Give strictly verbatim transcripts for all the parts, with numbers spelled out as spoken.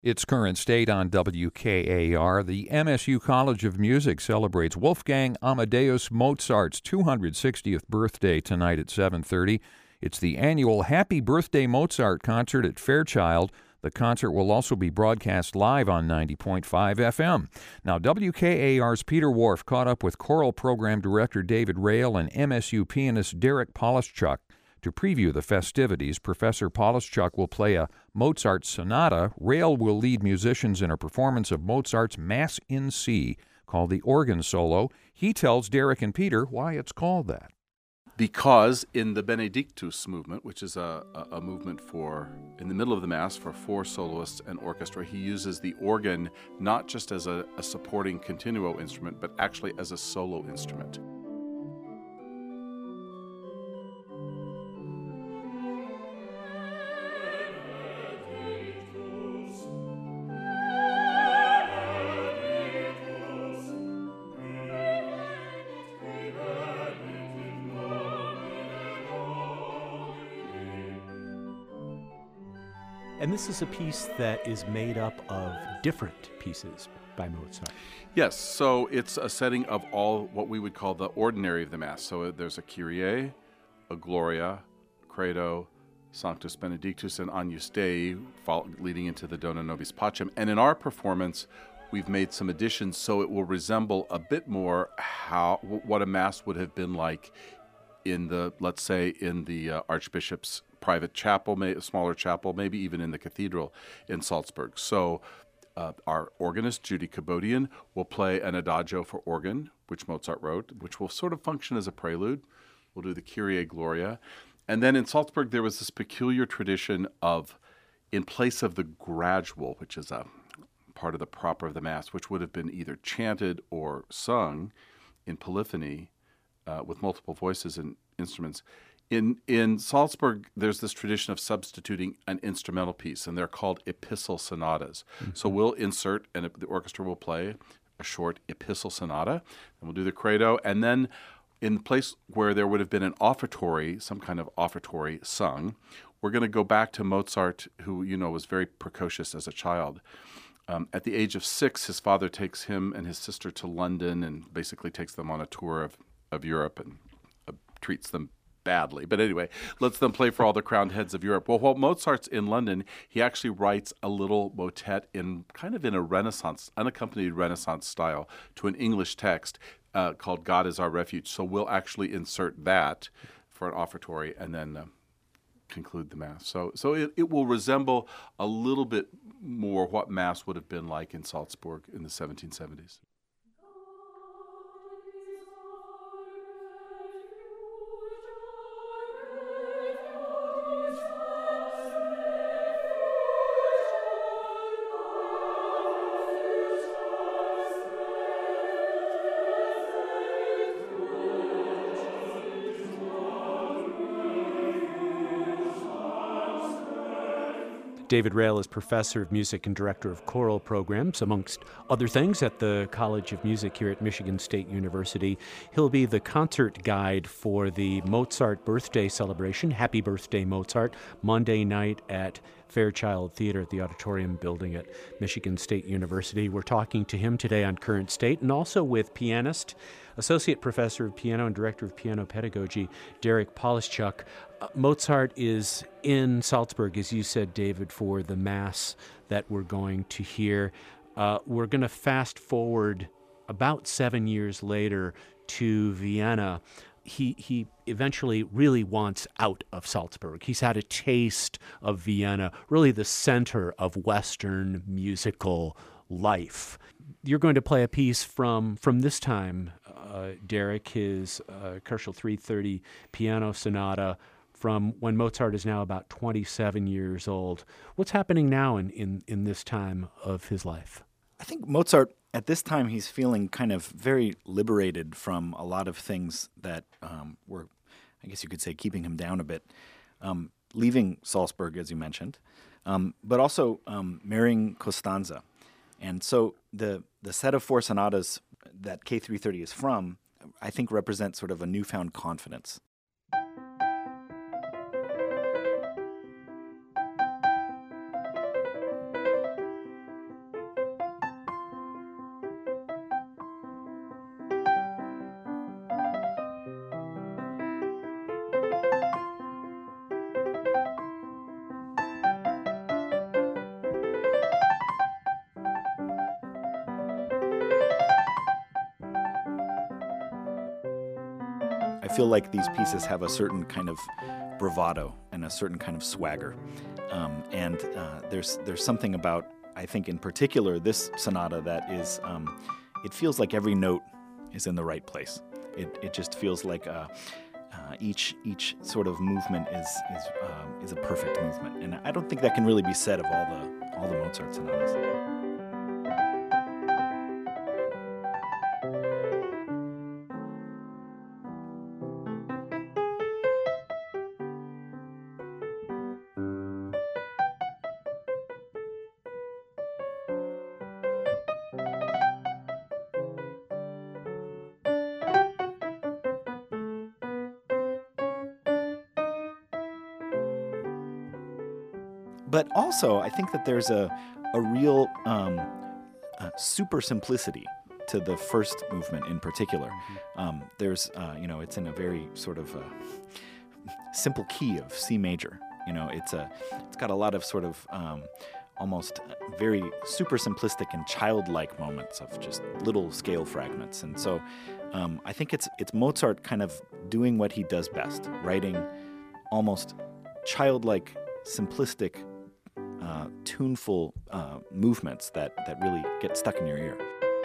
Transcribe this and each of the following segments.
It's Current State on W K A R. The M S U College of Music celebrates Wolfgang Amadeus Mozart's two hundred sixtieth birthday tonight at seven thirty. It's the annual Happy Birthday Mozart concert at Fairchild. The concert will also be broadcast live on ninety point five F M. Now, W K A R's Peter Wharf caught up with choral program director David Rael and M S U pianist Derek Polishchuk. To preview the festivities, Professor Polishchuk will play a Mozart sonata. Rael will lead musicians in a performance of Mozart's Mass in C, called the Organ Solo. He tells Derek and Peter why it's called that. Because in the Benedictus movement, which is a, a, a movement for, in the middle of the Mass, for four soloists and orchestra, he uses the organ not just as a, a supporting continuo instrument, but actually as a solo instrument. And this is a piece that is made up of different pieces by Mozart. Yes, so it's a setting of all what we would call the ordinary of the Mass. So there's a Kyrie, a Gloria, Credo, Sanctus Benedictus, and Agnus Dei, leading into the Dona Nobis Pacem. And in our performance, we've made some additions so it will resemble a bit more how what a Mass would have been like in the, let's say, in the uh, Archbishop's private chapel, may, a smaller chapel, maybe even in the cathedral in Salzburg. So uh, our organist, Judy Kabodian, will play an adagio for organ, which Mozart wrote, which will sort of function as a prelude. We'll do the Kyrie Gloria. And then in Salzburg, there was this peculiar tradition of, in place of the gradual, which is a part of the proper of the Mass, which would have been either chanted or sung in polyphony uh, with multiple voices and instruments, In in Salzburg, there's this tradition of substituting an instrumental piece, and they're called epistle sonatas. Mm-hmm. So we'll insert, and the orchestra will play a short epistle sonata, and we'll do the credo, and then in the place where there would have been an offertory, some kind of offertory sung, we're going to go back to Mozart, who, you know, was very precocious as a child. Um, at the age of six, his father takes him and his sister to London and basically takes them on a tour of, of Europe and uh, treats them badly. But anyway, lets them play for all the crowned heads of Europe. Well, while Mozart's in London, he actually writes a little motet in kind of in a Renaissance, unaccompanied Renaissance style to an English text uh, called God is Our Refuge. So we'll actually insert that for an offertory and then uh, conclude the Mass. So so it, it will resemble a little bit more what Mass would have been like in Salzburg in the seventeen seventies. David Rael is professor of music and director of choral programs, amongst other things, at the College of Music here at Michigan State University. He'll be the concert guide for the Mozart birthday celebration, Happy Birthday Mozart, Monday night at Fairchild Theater at the Auditorium Building at Michigan State University. We're talking to him today on Current State, and also with pianist, associate professor of piano and director of piano pedagogy, Derek Polishchuk. Uh, Mozart is in Salzburg, as you said, David, for the Mass that we're going to hear. Uh, we're going to fast forward about seven years later to Vienna. He he eventually really wants out of Salzburg. He's had a taste of Vienna, really the center of Western musical life. You're going to play a piece from from this time, uh, Derek, his uh, Koelschel three thirty piano sonata from when Mozart is now about twenty-seven years old. What's happening now in, in, in this time of his life? I think Mozart, at this time, he's feeling kind of very liberated from a lot of things that um, were, I guess you could say, keeping him down a bit. Um, leaving Salzburg, as you mentioned, um, but also um, marrying Costanza. And so the the set of four sonatas that K three thirty is from, I think, represent sort of a newfound confidence. feel like these pieces have a certain kind of bravado and a certain kind of swagger. Um, and uh, there's there's something about, I think in particular, this sonata that is, um, it feels like every note is in the right place. It it just feels like uh, uh, each each sort of movement is is uh, is a perfect movement. And I don't think that can really be said of all the all the Mozart sonatas. But also, I think that there's a, a real um, uh, super simplicity to the first movement in particular. Mm-hmm. Um, there's, uh, you know, it's in a very sort of uh, simple key of C major. You know, it's a, it's got a lot of sort of um, almost very super simplistic and childlike moments of just little scale fragments. And so um, I think it's it's Mozart kind of doing what he does best, writing almost childlike, simplistic, Uh, tuneful uh, movements that, that really get stuck in your ear.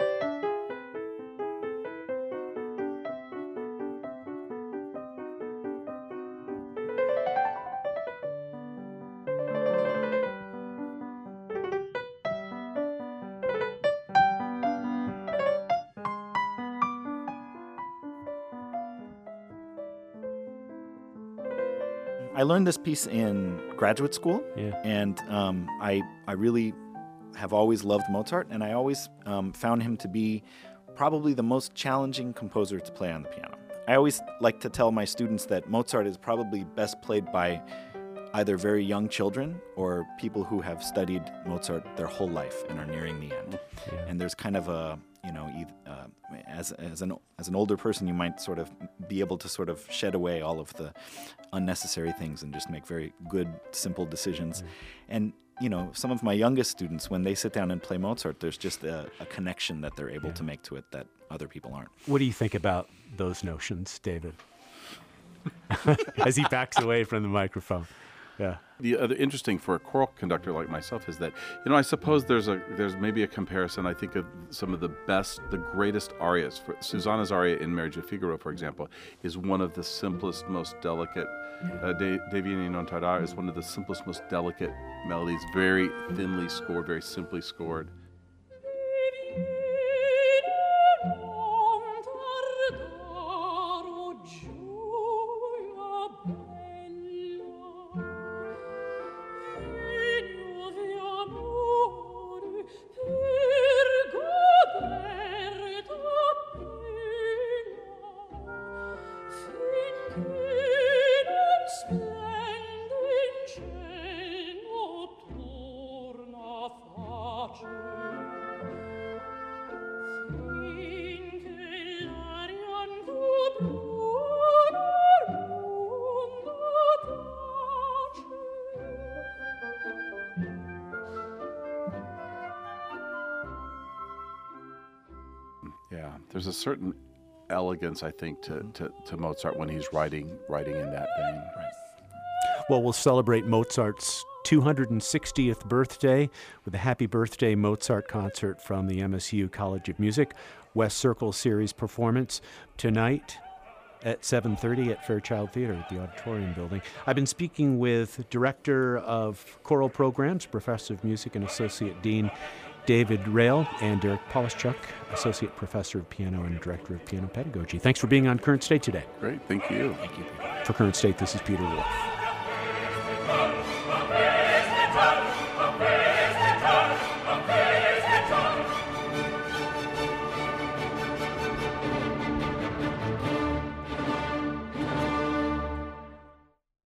I learned this piece in graduate school, yeah. and um, I I really have always loved Mozart, and I always um, found him to be probably the most challenging composer to play on the piano. I always like to tell my students that Mozart is probably best played by either very young children or people who have studied Mozart their whole life and are nearing the end. Yeah. And there's kind of a, you know, uh, as as an as an older person, you might sort of be able to sort of shed away all of the unnecessary things and just make very good, simple decisions. Mm. And you know, some of my youngest students, when they sit down and play Mozart, there's just a, a connection that they're able yeah. to make to it that other people aren't. What do you think about those notions, David? As he backs away from the microphone. Yeah. The other interesting for a choral conductor like myself is that, you know, I suppose there's a there's maybe a comparison. I think of some of the best, the greatest arias. For Susanna's aria in Marriage of Figaro, for example, is one of the simplest, most delicate. Uh, De, De Vieni non tardare is one of the simplest, most delicate melodies, very thinly scored, very simply scored. Yeah, there's a certain elegance, I think, to, to, to Mozart when he's writing writing in that vein. Right. Well, we'll celebrate Mozart's two hundred sixtieth birthday with a Happy Birthday Mozart concert from the M S U College of Music West Circle Series performance tonight at seven thirty at Fairchild Theater at the Auditorium Building. I've been speaking with Director of Choral Programs, Professor of Music and Associate Dean David Rael, and Derek Polischuk, Associate Professor of Piano and Director of Piano Pedagogy. Thanks for being on Current State today. Great, thank you. Thank you, Peter. For Current State, this is Peter Wolf.